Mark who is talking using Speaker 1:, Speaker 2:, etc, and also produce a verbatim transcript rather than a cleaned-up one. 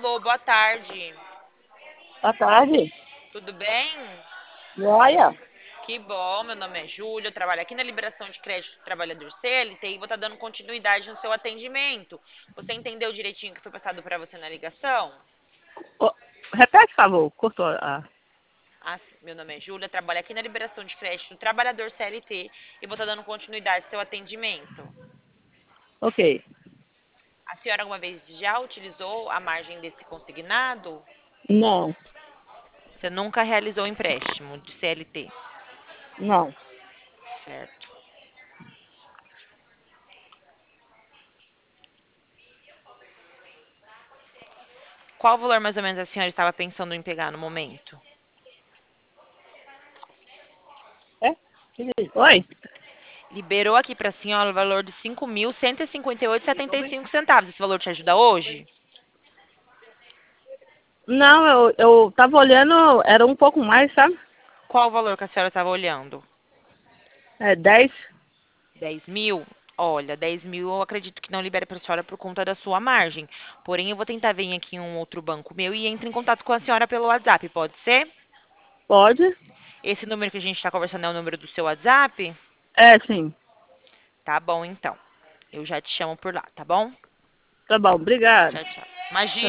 Speaker 1: Alô, boa tarde.
Speaker 2: Boa tarde.
Speaker 1: Tudo bem?
Speaker 2: Joia.
Speaker 1: Que bom, meu nome é Júlia, eu trabalho aqui na liberação de crédito do trabalhador C L T e vou estar dando continuidade no seu atendimento. Você entendeu direitinho o que foi passado para você na ligação?
Speaker 2: Ô, repete, por favor. Cortou a...
Speaker 1: Ah, sim. Meu nome é Júlia, trabalho aqui na liberação de crédito do trabalhador C L T e vou estar dando continuidade ao seu atendimento.
Speaker 2: Ok.
Speaker 1: A senhora alguma vez já utilizou a margem desse consignado?
Speaker 2: Não,
Speaker 1: Você nunca realizou empréstimo de C L T,
Speaker 2: não.
Speaker 1: certo? Qual valor mais ou menos a senhora estava pensando em pegar no momento?
Speaker 2: É? Que isso? Oi?
Speaker 1: Liberou aqui para a senhora o valor de cinco mil cento e cinquenta e oito vírgula setenta e cinco centavos. Esse valor te ajuda hoje?
Speaker 2: Não, eu, eu tava olhando, era um pouco mais, sabe?
Speaker 1: Qual o valor que a senhora estava olhando?
Speaker 2: É dez.
Speaker 1: Dez mil? Olha, dez mil eu acredito que não libera para a senhora por conta da sua margem. Porém, eu vou tentar vir aqui em um outro banco meu e entre em contato com a senhora pelo WhatsApp, pode ser?
Speaker 2: Pode?
Speaker 1: Esse número que a gente está conversando é o número do seu WhatsApp?
Speaker 2: É, sim.
Speaker 1: Tá bom, então. Eu já te chamo por lá, tá bom?
Speaker 2: Tá bom, obrigado.
Speaker 1: Tchau, tchau. Imagina.